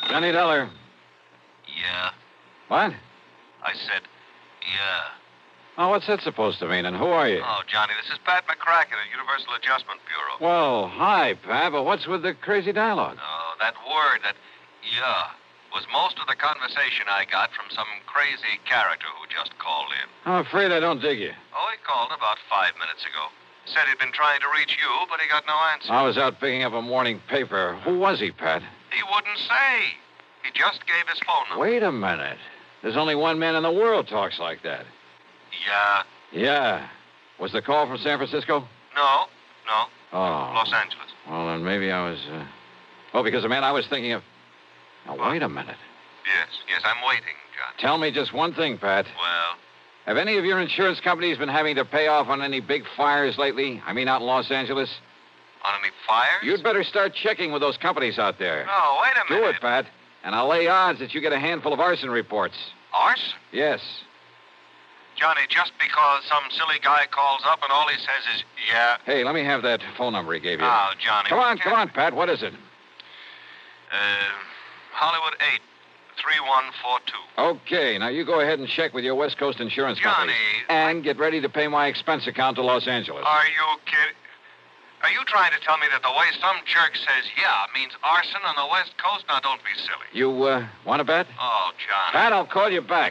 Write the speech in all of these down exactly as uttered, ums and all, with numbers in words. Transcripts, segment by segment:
Johnny Dollar. Yeah. What? I said, yeah. Oh, what's that supposed to mean, and who are you? Oh, Johnny, this is Pat McCracken at Universal Adjustment Bureau. Well, hi, Pat, but what's with the crazy dialogue? Oh, that word, that yeah, was most of the conversation I got from some crazy character who just called in. I'm afraid I don't dig you. Oh, he called about five minutes ago. Said he'd been trying to reach you, but he got no answer. I was out picking up a morning paper. Who was he, Pat? He wouldn't say. He just gave his phone number. Wait a minute. There's only one man in the world talks like that. Yeah. Yeah. Was the call from San Francisco? No, no. Oh. Los Angeles. Well, then maybe I was... Uh... Oh, because the man I was thinking of... Now, wait a minute. Yes, yes, I'm waiting, John. Tell me just one thing, Pat. Well? Have any of your insurance companies been having to pay off on any big fires lately? I mean, out in Los Angeles? On any fires? You'd better start checking with those companies out there. No, wait a minute. Do it, Pat. And I'll lay odds that you get a handful of arson reports. Arson? Yes. Johnny, just because some silly guy calls up and all he says is, yeah. Hey, let me have that phone number he gave you. Oh, Johnny. Come on, come on, Pat. What is it? Uh, Hollywood eight, three one four two. Okay, now you go ahead and check with your West Coast insurance company. Johnny. And get ready to pay my expense account to Los Angeles. Are you kidding? Are you trying to tell me that the way some jerk says yeah means arson on the West Coast? Now, don't be silly. You, uh, want to bet? Oh, Johnny. Pat, I'll call you back.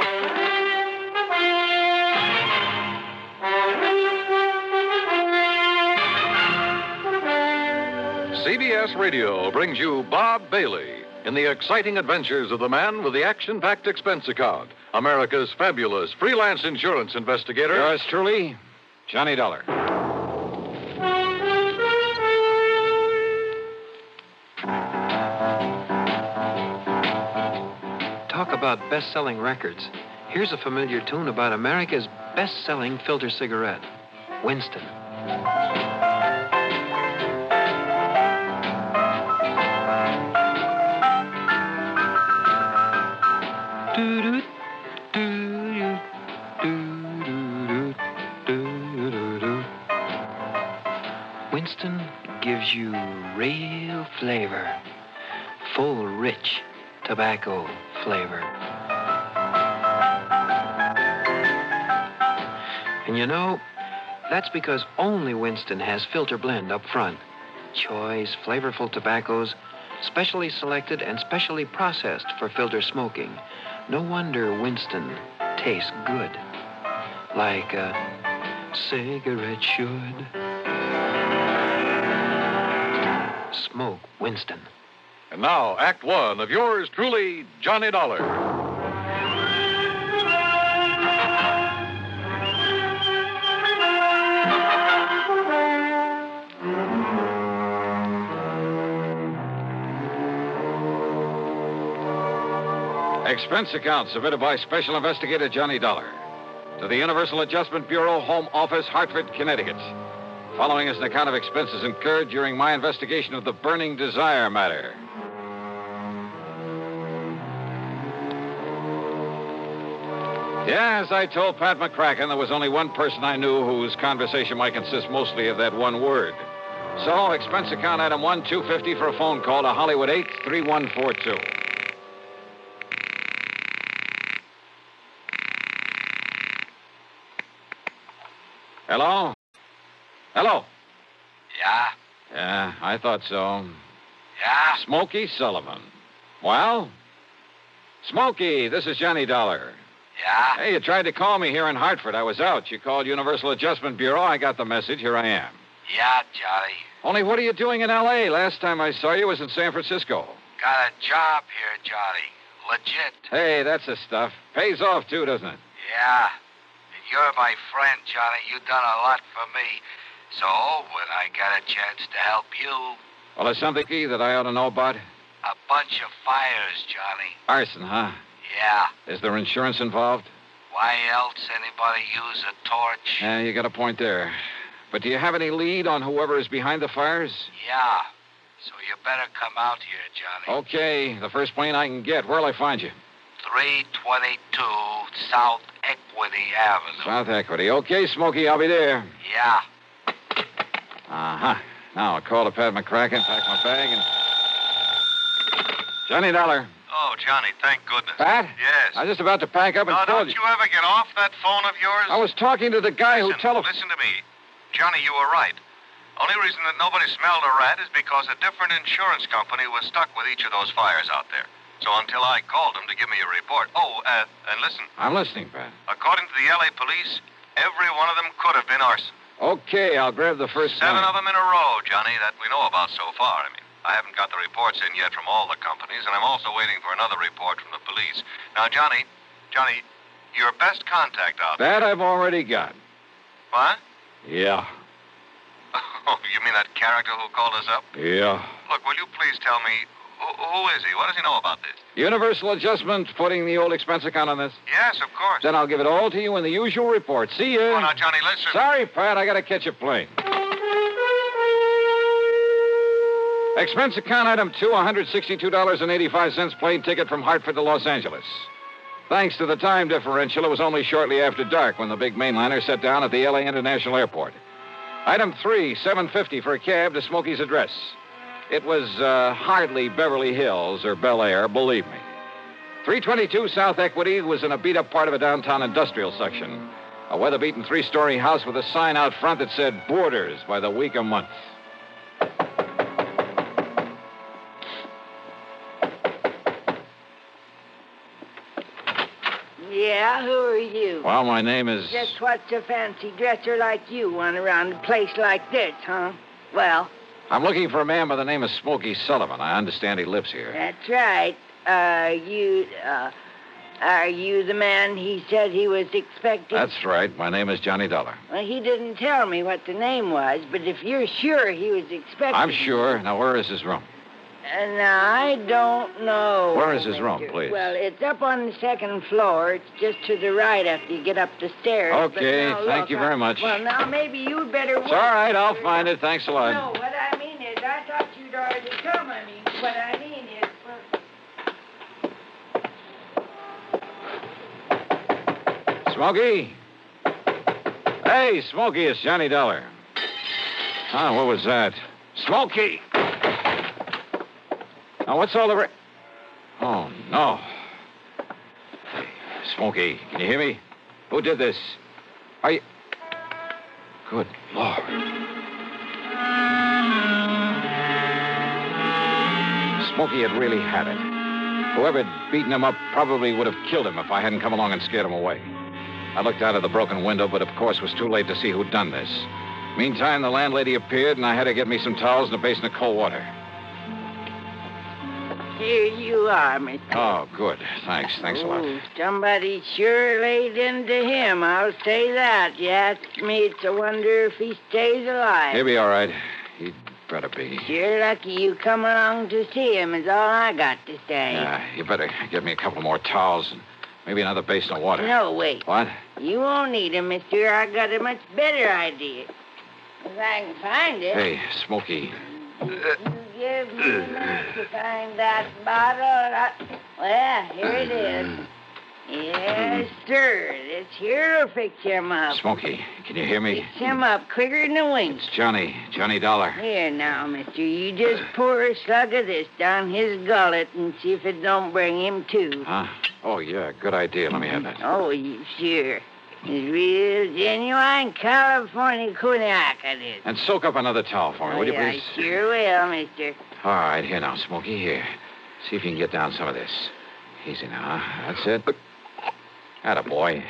C B S Radio brings you Bob Bailey in the exciting adventures of the man with the action-packed expense account, America's fabulous freelance insurance investigator. Yours truly, Johnny Dollar. Talk about best-selling records. Here's a familiar tune about America's best-selling filter cigarette, Winston. Doo-doo, doo-doo, doo-doo, doo-doo-doo. Winston gives you real flavor, full, rich tobacco flavor. And you know, that's because only Winston has filter blend up front. Choice, flavorful tobaccos, specially selected and specially processed for filter smoking. No wonder Winston tastes good, like a cigarette should. Smoke Winston. And now, Act One of yours truly, Johnny Dollar. Expense account submitted by Special Investigator Johnny Dollar to the Universal Adjustment Bureau, Home Office, Hartford, Connecticut. Following is an account of expenses incurred during my investigation of the Burning Desire matter. Yeah, as I told Pat McCracken, there was only one person I knew whose conversation might consist mostly of that one word. So, expense account item one, two fifty for a phone call to Hollywood eight, three one four two. Hello? Hello? Yeah? Yeah, I thought so. Yeah? Smokey Sullivan. Well? Smokey, this is Johnny Dollar. Yeah? Hey, you tried to call me here in Hartford. I was out. You called Universal Adjustment Bureau. I got the message. Here I am. Yeah, Johnny. Only what are you doing in L A? Last time I saw you was in San Francisco. Got a job here, Johnny. Legit. Hey, that's the stuff. Pays off, too, doesn't it? Yeah. And you're my friend, Johnny. You've done a lot for me. So, when I got a chance to help you... Well, there's something key that I ought to know about. A bunch of fires, Johnny. Arson, huh? Yeah. Is there insurance involved? Why else anybody use a torch? Yeah, you got a point there. But do you have any lead on whoever is behind the fires? Yeah. So you better come out here, Johnny. Okay. The first plane I can get. Where'll I find you? three twenty-two South Equity Avenue. South Equity. Okay, Smokey, I'll be there. Yeah. Uh-huh. Now, I'll call to Pat McCracken, pack my bag, and... Johnny Dollar. Oh, Johnny, thank goodness. Pat? Yes. I was just about to pack up and Now, call don't you ever get off that phone of yours? I was talking to the guy listen, who telephoned. Listen to me. Johnny, you were right. Only reason that nobody smelled a rat is because a different insurance company was stuck with each of those fires out there. So until I called them to give me a report. Oh, uh, and listen. I'm listening, Pat. According to the L A police, every one of them could have been arson. Okay, I'll grab the first Seven one. of them in a row, Johnny, that we know about so far. I mean, I haven't got the reports in yet from all the companies, and I'm also waiting for another report from the police. Now, Johnny, Johnny, your best contact out there. That I've already got. What? Yeah. Oh, you mean that character who called us up? Yeah. Look, will you please tell me, who, who is he? What does he know about this? Universal Adjustment putting the old expense account on this? Yes, of course. Then I'll give it all to you in the usual report. See ya. Oh, now, Johnny, listen. Sorry, Pat, I gotta catch a plane. Expense account item two, one hundred sixty-two dollars and eighty-five cents plane ticket from Hartford to Los Angeles. Thanks to the time differential, it was only shortly after dark when the big mainliner set down at the L A International Airport. Item three, seven fifty for a cab to Smokey's address. It was uh, hardly Beverly Hills or Bel Air, believe me. three twenty-two South Equity was in a beat-up part of a downtown industrial section. A weather-beaten three-story house with a sign out front that said Borders by the week a month. Yeah, who are you? Well, my name is... Just what's a fancy dresser like you want around a place like this, huh? Well, I'm looking for a man by the name of Smokey Sullivan. I understand he lives here. that's right. Uh, you, uh, are you the man he said he was expecting? That's right. My name is Johnny Dollar. Well, he didn't tell me what the name was, but if you're sure he was expecting... I'm sure. Now, where is his room? Uh, now, I don't know. Where is his room, Mister please? Well, it's up on the second floor. It's just to the right after you get up the stairs. Okay, But now, thank look, you I- very much. Well, now, maybe you'd better... It's all right. I'll find it. Thanks a lot. No, what I mean is, I thought you'd already come. I mean, what I mean is... Well, Smokey? Hey, Smokey, it's Johnny Dollar. Oh, what was that? Smokey! Now, what's all the... Ra- oh, no. Hey, Smokey, can you hear me? Who did this? Are you... Good Lord. Smokey had really had it. Whoever had beaten him up probably would have killed him if I hadn't come along and scared him away. I looked out of the broken window, but of course it was too late to see who'd done this. Meantime, the landlady appeared, and I had to get me some towels and a basin of cold water. here you are, Mister Oh, good. Thanks. Thanks a lot. Oh, somebody sure laid into him, I'll say that. You ask me, it's a wonder if he stays alive. He'll be all right. He'd better be. You're lucky you come along to see him, is all I got to say. Yeah, you better get me a couple more towels and maybe another basin of water. No, wait. What? You won't need him, mister. I got a much better idea. If I can find it. Hey, Smokey. You give me a minute to find that bottle. I... Well, here it is. Yes, sir. This here'll fix him up. Smokey, can you hear me? Fix him up quicker than a wink. It's Johnny. Johnny Dollar. Here now, mister. You just pour a slug of this down his gullet and see if it don't bring him to. Huh? Oh, yeah. Good idea. Let me have that. Oh, you sure. It's real genuine California cognac, it is. And soak up another towel for me, will you, Oh, yeah, please? I sure will, mister. All right, here now, Smokey, here. See if you can get down some of this. Easy now, huh? That's it. Atta boy.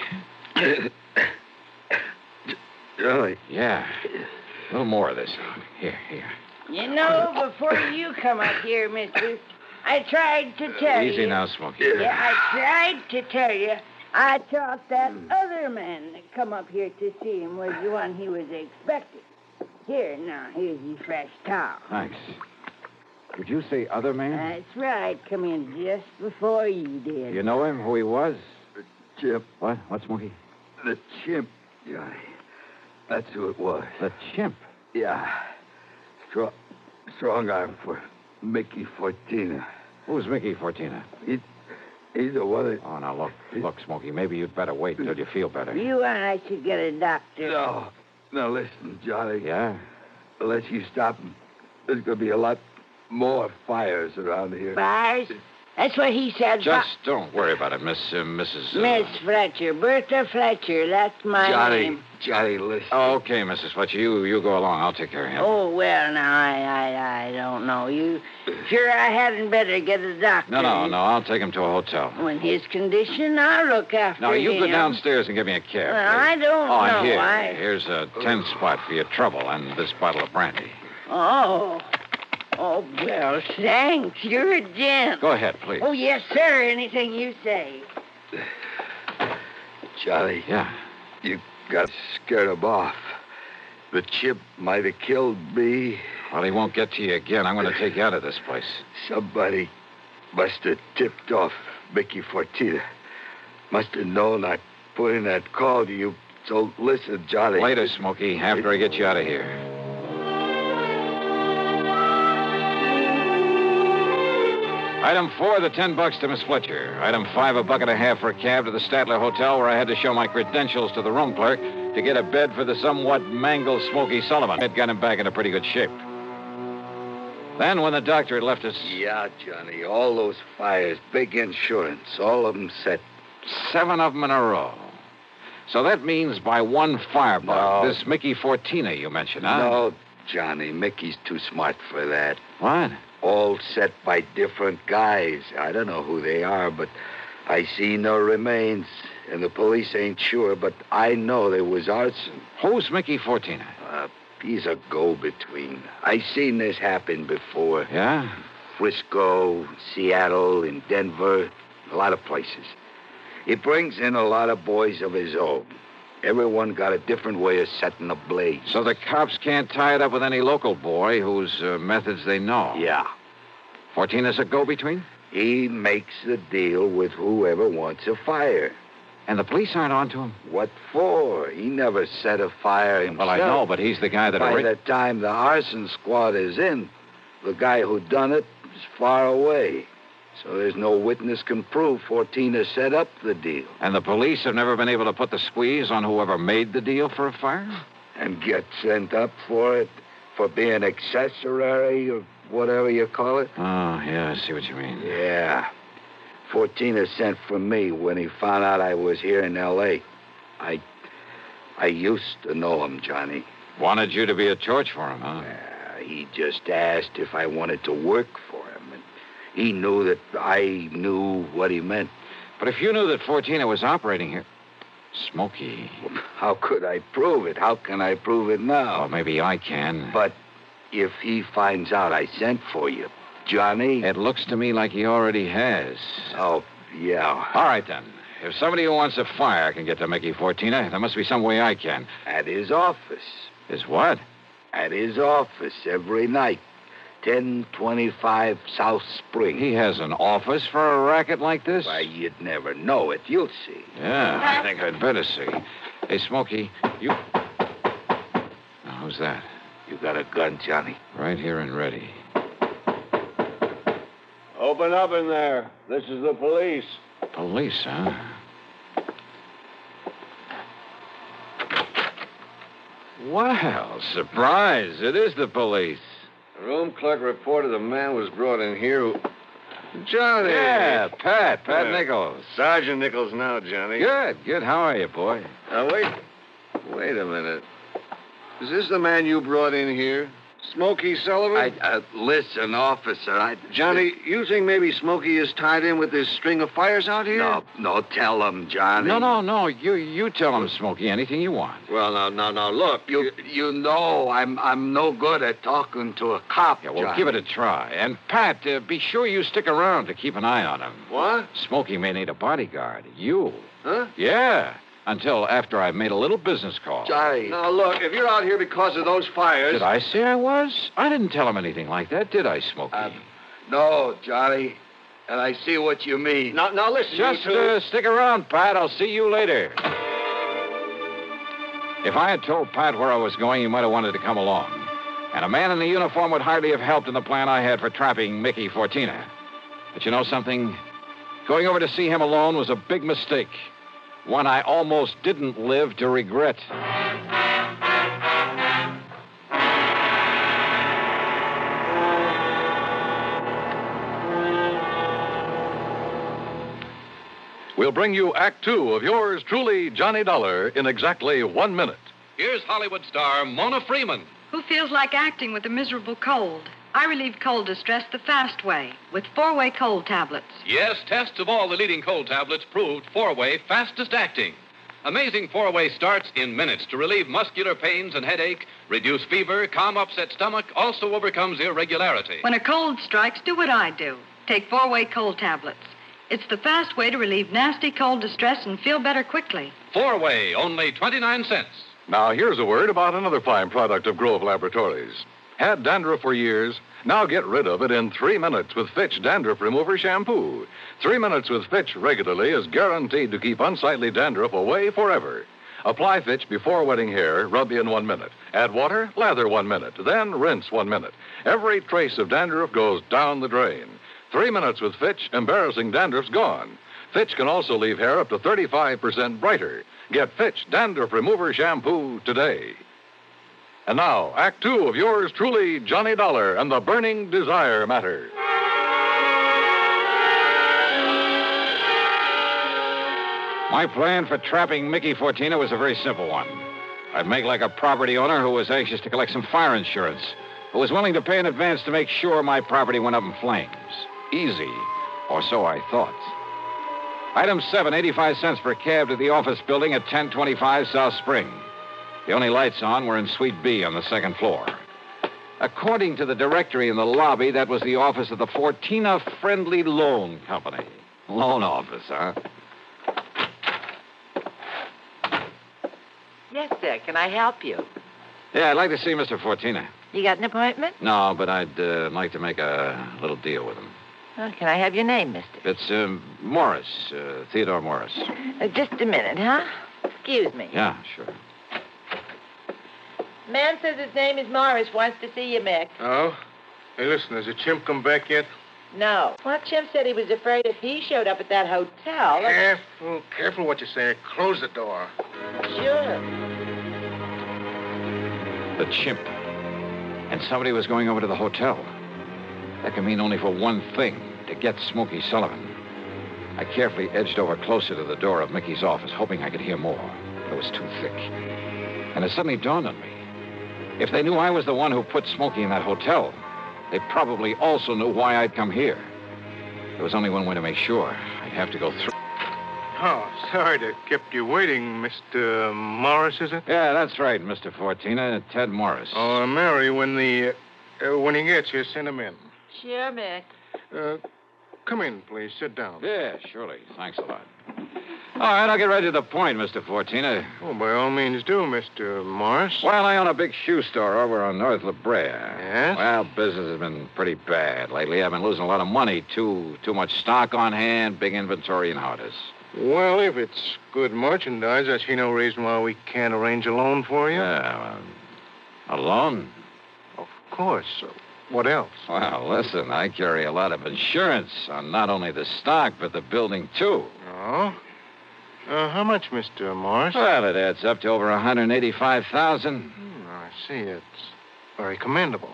Johnny. Yeah. A little more of this. Here, here. You know, before you come up here, mister, I tried to tell you. Easy now, Smokey. Yeah, I tried to tell you. I thought that other man that come up here to see him was the one he was expecting. Here, now, here's your fresh towel. Thanks. Did you say other man? That's right. Come in just before you did. You know him, who he was? The chimp. What? What, Smokey? The chimp, Johnny. That's who it was. The chimp. Yeah. Strong, strong arm for Mickey Fortina. Who's Mickey Fortina? He, he's the one that... Oh, now, look. Look, Smokey, maybe you'd better wait until you feel better. You and I should get a doctor. No. Now, listen, Johnny. Yeah? Unless you stop him, there's going to be a lot more fires around here. Fires? That's what he said. Just don't worry about it, Miss uh, Missus Uh... Miss Fletcher. Bertha Fletcher. That's my Johnny, name. Johnny, listen. Oh, okay, Missus Fletcher. You you go along. I'll take care of him. Oh, well, now, I, I, I don't know. You sure I hadn't better get a doctor? No, no, no. I'll take him to a hotel. In his condition, I'll look after Now, you him. go downstairs and give me a cab. Well, I don't oh, know. and here, I... here's a ten spot for your trouble and this bottle of brandy. Oh. Oh, well, thanks. You're a gent. Go ahead, please. Oh, yes, sir. Anything you say. Johnny. Yeah. You got to scare him off. The chip might have killed me. Well, he won't get to you again. I'm going to take you out of this place. Somebody must have tipped off Mickey Fortina. Must have known I'd put in that call to you. So listen, Johnny. Later, Smokey, after I get you out of here. Item four, the ten bucks to Miss Fletcher. Item five, a buck and a half for a cab to the Statler Hotel, where I had to show my credentials to the room clerk to get a bed for the somewhat mangled Smokey Sullivan. It got him back into pretty good shape. Then, when the doctor had left us... Yeah, Johnny, all those fires, big insurance, all of them set. Seven of them in a row. So that means by one firebug, No. this Mickey Fortina you mentioned, huh? No, Johnny, Mickey's too smart for that. What? All set by different guys. I don't know who they are, but I see no remains. And the police ain't sure, but I know there was arson. Who's Mickey Fortina? Uh, he's a go-between. I seen this happen before. Yeah? Frisco, Seattle, in Denver, a lot of places. He brings in a lot of boys of his own. Everyone got a different way of setting a blaze. So the cops can't tie it up with any local boy whose uh, methods they know. Yeah. Fortina's a go-between? He makes the deal with whoever wants a fire. And the police aren't on to him? What for? He never set a fire himself. Well, I know, but he's the guy that... By arra- the time the arson squad is in, the guy who done it is far away. So there's no witness can prove Fortina set up the deal. And the police have never been able to put the squeeze on whoever made the deal for a fire? And get sent up for it, for being accessory or whatever you call it. Oh, yeah, I see what you mean. Yeah. Fortina sent for me when he found out I was here in L A. I... I used to know him, Johnny. Wanted you to be a torch for him, huh? Uh, he just asked if I wanted to work for him. And he knew that I knew what he meant. But if you knew that Fortina was operating here... Smokey... How could I prove it? How can I prove it now? Well, maybe I can. But if he finds out I sent for you, Johnny... It looks to me like he already has. Oh, yeah. All right, then. If somebody who wants a fire can get to Mickey Fortina, there must be some way I can. At his office. Is what? At his office every night. ten twenty-five South Spring. He has an office for a racket like this? Why, you'd never know it. You'll see. Yeah, I think I'd better see. Hey, Smokey, you... Now, who's that? You got a gun, Johnny? Right here and ready. Open up in there. This is the police. Police, huh? Well, surprise. It is the police. The room clerk reported a man was brought in here who... Johnny! Yeah, Pat. Pat Yeah. Nichols. Sergeant Nichols now, Johnny. Good, good. How are you, boy? Now, wait. Wait a minute. Is this the man you brought in here? Smokey Sullivan? I, uh, listen, officer, I... Johnny, you think maybe Smokey is tied in with this string of fires out here? No, no, tell him, Johnny. No, no, no. You you tell him, Smokey, anything you want. Well, now, now, now, look. You you know I'm I'm no good at talking to a cop, Yeah, well, Johnny. give it a try. And, Pat, uh, be sure you stick around to keep an eye on him. What? Smokey may need a bodyguard. You. Huh? Yeah. Until after I've made a little business call. Johnny. Now, look, if you're out here because of those fires... Did I say I was? I didn't tell him anything like that, did I, Smokey? Uh, no, Johnny. And I see what you mean. Now, now listen, Just you two... uh, stick around, Pat. I'll see you later. If I had told Pat where I was going, he might have wanted to come along. And a man in the uniform would hardly have helped in the plan I had for trapping Mickey Fortina. But you know something? Going over to see him alone was a big mistake. One I almost didn't live to regret. We'll bring you Act Two of yours truly, Johnny Dollar, in exactly one minute. Here's Hollywood star Mona Freeman. Who feels like acting with a miserable cold? I relieve cold distress the fast way with four-way cold tablets. Yes, tests of all the leading cold tablets proved four-way fastest acting. Amazing four-way starts in minutes to relieve muscular pains and headache, reduce fever, calm upset stomach, also overcomes irregularity. When a cold strikes, do what I do. Take four-way cold tablets. It's the fast way to relieve nasty cold distress and feel better quickly. Four-way, only twenty-nine cents. Now, here's a word about another fine product of Grove Laboratories. Had dandruff for years? Now get rid of it in three minutes with Fitch Dandruff Remover Shampoo. Three minutes with Fitch regularly is guaranteed to keep unsightly dandruff away forever. Apply Fitch before wetting hair, rub in one minute. Add water, lather one minute, then rinse one minute. Every trace of dandruff goes down the drain. Three minutes with Fitch, embarrassing dandruff's gone. Fitch can also leave hair up to thirty-five percent brighter. Get Fitch Dandruff Remover Shampoo today. And now, Act Two of yours truly, Johnny Dollar and the Burning Desire Matter. My plan for trapping Mickey Fortina was a very simple one. I'd make like a property owner who was anxious to collect some fire insurance, who was willing to pay in advance to make sure my property went up in flames. Easy, or so I thought. Item seven, eighty-five cents per cab to the office building at ten twenty-five South Spring. The only lights on were in Suite B on the second floor. According to the directory in the lobby, that was the office of the Fortina Friendly Loan Company. Loan office, huh? Yes, sir. Can I help you? Yeah, I'd like to see Mister Fortina. You got an appointment? No, but I'd uh, like to make a little deal with him. Oh, can I have your name, mister? It's uh, Morris, uh, Theodore Morris. Uh, just a minute, huh? Excuse me. Yeah, sure. Man says his name is Morris, wants to see you, Mick. Oh? Hey, listen, has the chimp come back yet? No. Well, Chimp said he was afraid if he showed up at that hotel... Careful, careful what you say. Close the door. Sure. The chimp. And somebody was going over to the hotel. That can mean only for one thing, to get Smokey Sullivan. I carefully edged over closer to the door of Mickey's office, hoping I could hear more. But it was too thick. And it suddenly dawned on me. If they knew I was the one who put Smokey in that hotel, they probably also knew why I'd come here. There was only one way to make sure. I'd have to go through. Oh, sorry to kept you waiting, Mister Morris, is it? Yeah, that's right, Mister Fortina. Ted Morris. Oh, Mary, when the... Uh, when he gets here, send him in. Sure, Mick. Uh, come in, please. Sit down. Yeah, surely. Thanks a lot. All right, I'll get right to the point, Mister Fortina. Oh, by all means do, Mister Morris. Well, I own a big shoe store over on North La Brea. Yes? Well, business has been pretty bad lately. I've been losing a lot of money. Too too much stock on hand, big inventory, and how it is. Well, if it's good merchandise, I see no reason why we can't arrange a loan for you. Yeah, well, a loan? Of course. What else? Well, listen, I carry a lot of insurance on not only the stock, but the building, too. Oh? Uh, how much, Mister Morris? Well, it adds up to over one hundred eighty-five thousand dollars. Hmm, I see. It's very commendable.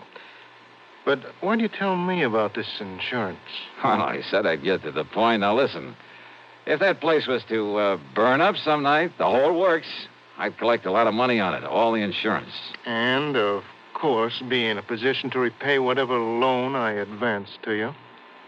But why do you tell me about this insurance? Well, I said I'd get to the point. Now, listen. If that place was to uh, burn up some night, the whole works, I'd collect a lot of money on it, all the insurance. And, of course, be in a position to repay whatever loan I advanced to you.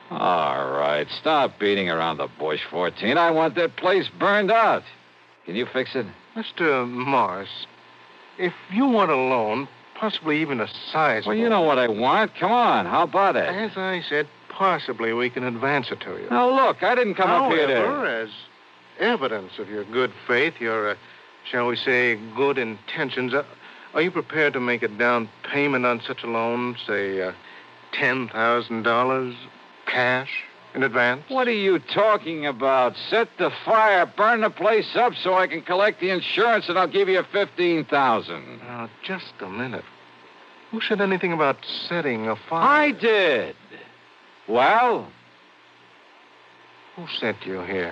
All right, stop beating around the bush, fourteen. I want that place burned out. Can you fix it? Mister Morris, if you want a loan, possibly even a sizable... Well, you know what I want. Come on, how about it? As I said, possibly we can advance it to you. Now, look, I didn't come However, up here to... However, as evidence of your good faith, your, uh, shall we say, good intentions, uh, are you prepared to make a down payment on such a loan, say, uh, ten thousand dollars cash in advance? What are you talking about? Set the fire, burn the place up so I can collect the insurance, and I'll give you fifteen thousand dollars. Now, just a minute. Who said anything about setting a fire? I did. Well? Who sent you here?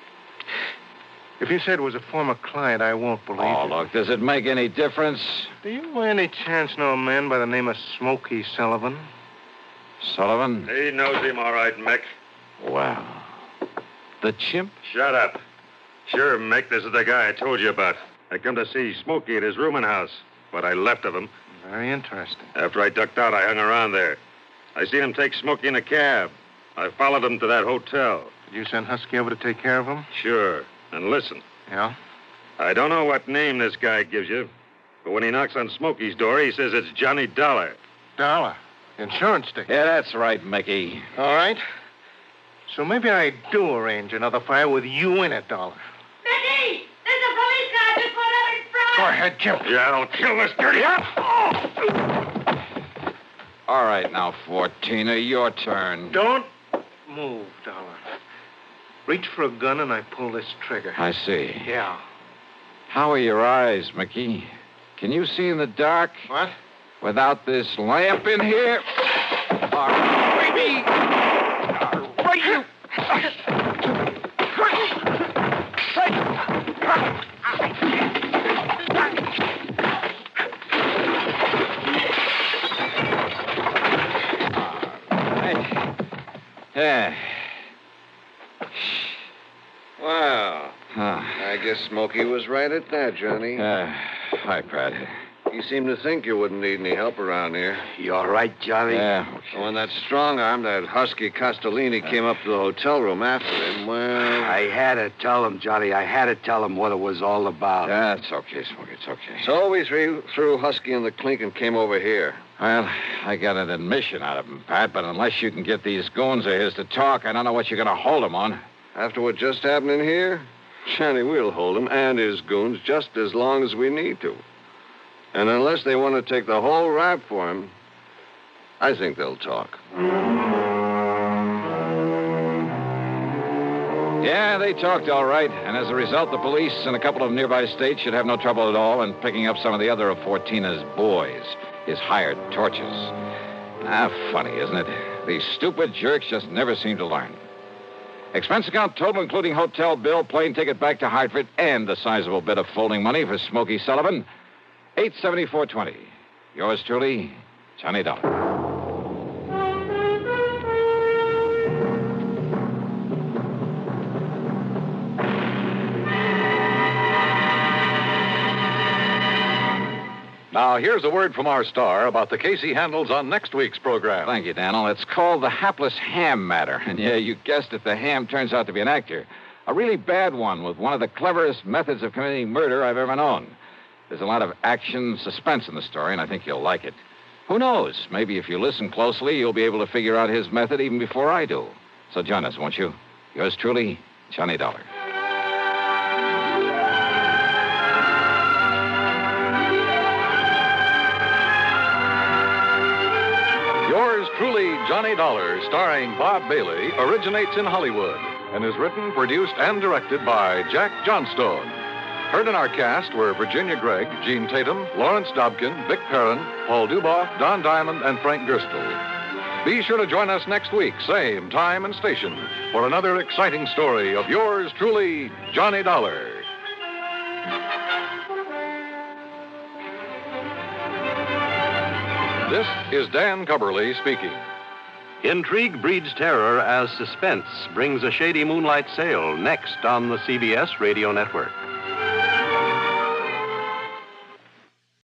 If you said it was a former client, I won't believe Oh, it. look, does it make any difference? Do you by any chance know a man by the name of Smokey Sullivan? Sullivan? He knows him all right, Mick. Well. The chimp? Shut up. Sure, Mick, this is the guy I told you about. I come to see Smokey at his rooming house. What I left of him. Very interesting. After I ducked out, I hung around there. I seen him take Smokey in a cab. I followed him to that hotel. Did you send Husky over to take care of him? Sure. And listen. Yeah? I don't know what name this guy gives you, but when he knocks on Smokey's door, he says it's Johnny Dollar. Dollar? Insurance stick? Yeah, that's right, Mickey. All right. So maybe I do arrange another fire with you in it, Dollar. Mickey! There's a police car just pulled out in front! Go ahead, Chimp. Yeah, I'll kill this dirty... All right, now, Fortina, your turn. Don't move, Dollar. Reach for a gun and I pull this trigger. I see. Yeah. How are your eyes, Mickey? Can you see in the dark? What? Without this lamp in here? All right, baby! All right, you... Yeah. Wow. Huh. I guess Smokey was right at that, Johnny. Uh, hi, Pat. You seem to think you wouldn't need any help around here. You all right, Johnny? Yeah. When that strong arm, that husky Castellini, came up to the hotel room after him, well... I had to tell him, Johnny. I had to tell him what it was all about. That's okay, Smokey. It's okay. So we threw, threw Husky in the clink and came over here. Well, I got an admission out of him, Pat, but unless you can get these goons of his to talk, I don't know what you're going to hold him on. After what just happened in here, Johnny, we'll hold him and his goons just as long as we need to. And unless they want to take the whole rap for him, I think they'll talk. Yeah, they talked all right, and as a result, the police in a couple of nearby states should have no trouble at all in picking up some of the other of Fortina's boys, his hired torches. Ah, funny, isn't it? These stupid jerks just never seem to learn. Expense account total, including hotel bill, plane ticket back to Hartford, and the sizable bit of folding money for Smokey Sullivan, eight seventy-four twenty. Yours truly, Johnny Dollar. Now, here's a word from our star about the case he handles on next week's program. Thank you, Daniel. It's called the Hapless Ham Matter. And yeah, you guessed it, the ham turns out to be an actor. A really bad one with one of the cleverest methods of committing murder I've ever known. There's a lot of action, suspense in the story, and I think you'll like it. Who knows? Maybe if you listen closely, you'll be able to figure out his method even before I do. So join us, won't you? Yours truly, Johnny Dollar. Yours truly, Johnny Dollar, starring Bob Bailey, originates in Hollywood and is written, produced, and directed by Jack Johnstone. Heard in our cast were Virginia Gregg, Gene Tatum, Lawrence Dobkin, Vic Perrin, Paul Duboff, Don Diamond, and Frank Gerstle. Be sure to join us next week, same time and station, for another exciting story of yours truly, Johnny Dollar. This is Dan Cubberly speaking. Intrigue breeds terror as suspense brings a shady moonlight sail next on the C B S Radio Network.